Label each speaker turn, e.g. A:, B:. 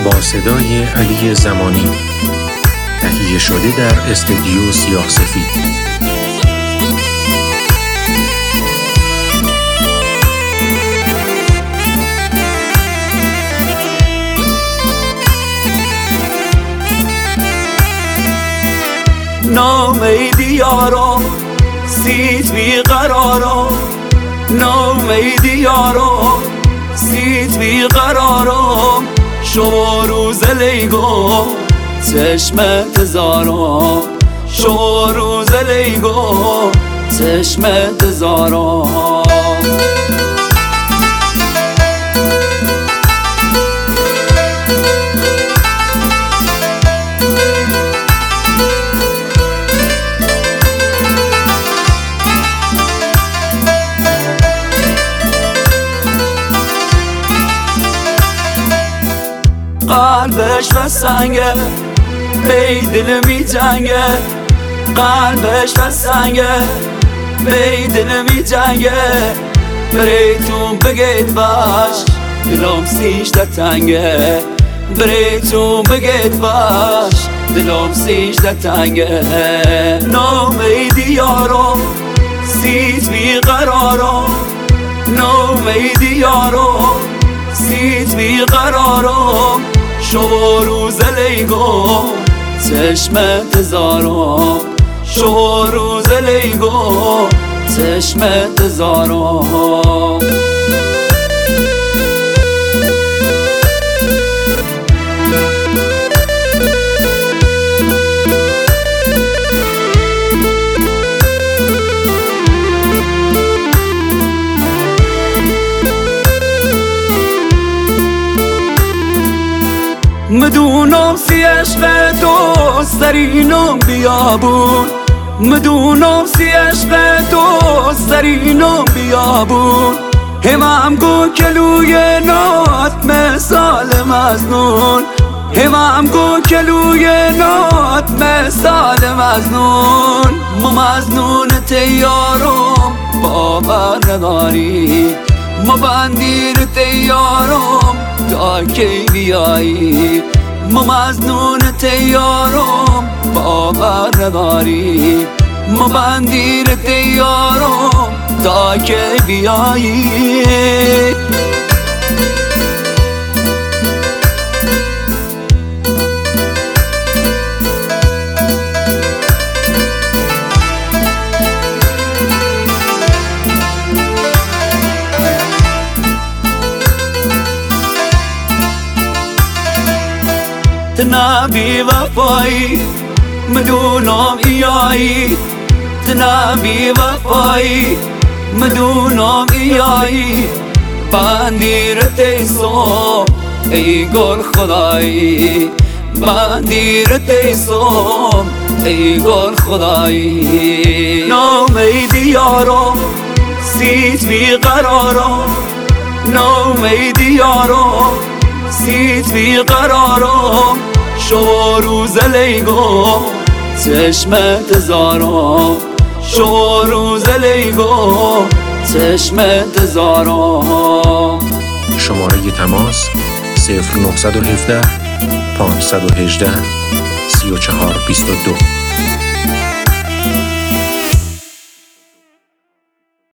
A: با صدای علی زمانی، تهیه شده در استودیو سیاه سفید.
B: نامیدی یارا سیت بی قرارا، نامیدی یارا سیت بی قرارا، شما روز لیگو چشمت زارا، شما روز لیگو چشمت زارا. قلبش و سنگه بی دل می جنگه، قلبش و سنگه بی دل می جنگه، بریتون بگید باش دلم سیش در تنگه، بریتون بگید باش دلم سیش در تنگه. نامیدی یارو سیت بی قرارو، نامیدی یارو سیت بی قرارو، شما روز لیگو چشمت زارو، شما روز لیگو چشمت زارو. مدونم سی عشق تو سرینم بیابون، مدونم سی عشق تو سرینم بیابون، همم گو کلوی نات مثال مزنون، همم گو کلوی نات مثال مزنون. ما مزنون تیارم باور نداری، ما بندیر تیارم تا کی بیایی، ما مزنون تیارم باور نداری، ما بندیر تیارم تا کی بیایی. تنابی وفایی مدونم ایایی، تنابی وفایی مدونم ایایی، بندیر تیسو ای گل خدایی، بندیر تیسو ای گل خدایی. نامیدی یارو سیت بی قرارو، نامیدی یارو سیت بی قرارو، شما روز لیگو چشمت زارو، شما روز لیگو چشمت زارو.
A: شماره تماس 0917 518 3422.